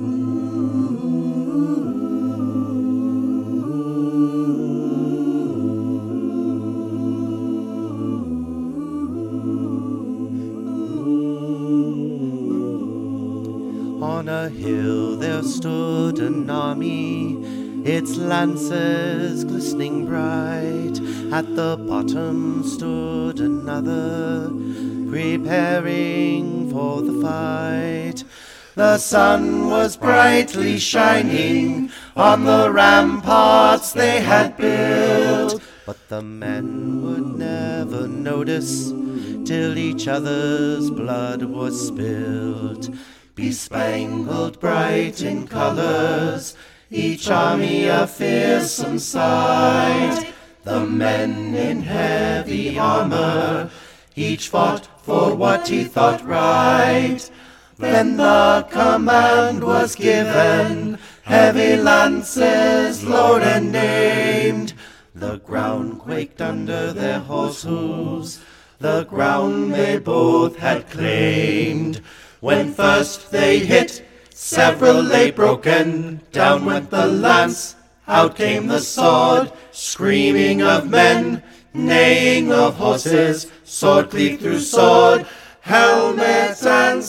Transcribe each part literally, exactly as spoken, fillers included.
On a hill there stood an army, its lances glistening bright. At the bottom stood another, preparing for the fight. The sun was brightly shining on the ramparts they had built, but the men would never notice till each other's blood was spilt. Bespangled bright in colors, each army a fearsome sight. The men in heavy armor, each fought for what he thought right. Then the command was given, heavy lances lowered and aimed. The ground quaked under their horse hooves, the ground they both had claimed. When first they hit, several lay broken. Down went the lance, out came the sword. Screaming of men, neighing of horses, sword cleaved through sword, helmet and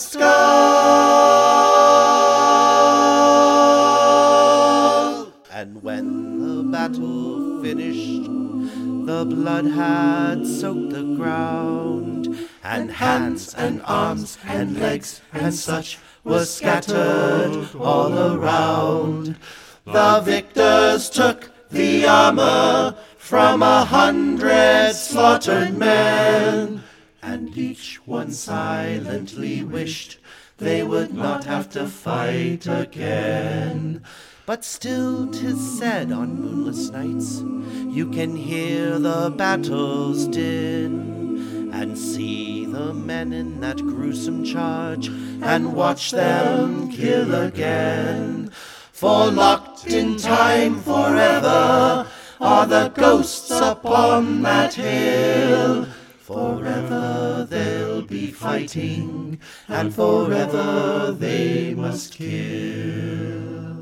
skull. And when the battle finished, the blood had soaked the ground, and hands and arms and legs and such were scattered all around. The victors took the armor from a hundred slaughtered men, and each one silently wished they would not have to fight again. But still 'tis said on moonless nights you can hear the battle's din, and see the men in that gruesome charge, and watch them kill again. For locked in time forever are the ghosts upon that hill. Forever they'll be fighting, and forever they must kill.